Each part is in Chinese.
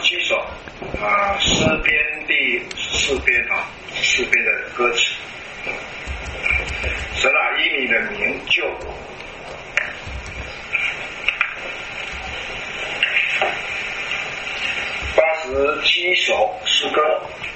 几首诗篇第4篇4篇的歌词。神啊，以你的名救我。87首诗歌。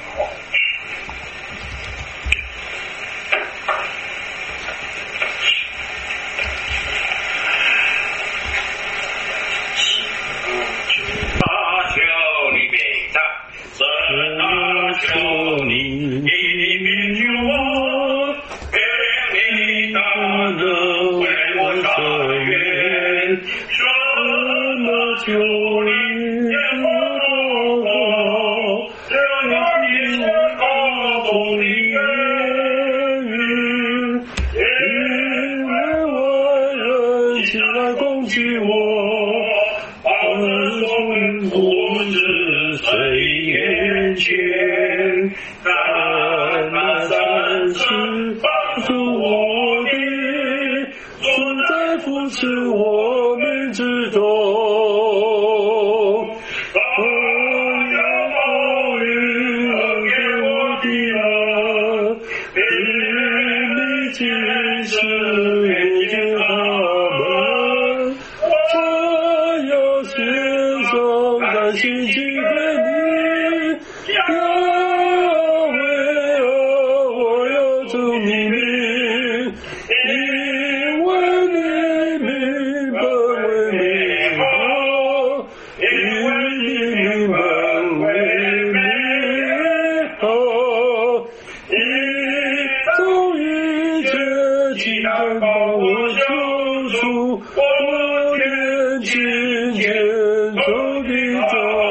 求你，以名救我，别令你大能为我伸冤，什么求你也不我，只要你是高中的言语，因为外人起来攻击我，把人从不知谁眼前。看那山石帮助我的，存在扶持我们之中。要暴雨给我的因你今世遇见他们，我要献上甘心祭给你。我连亲前走的走。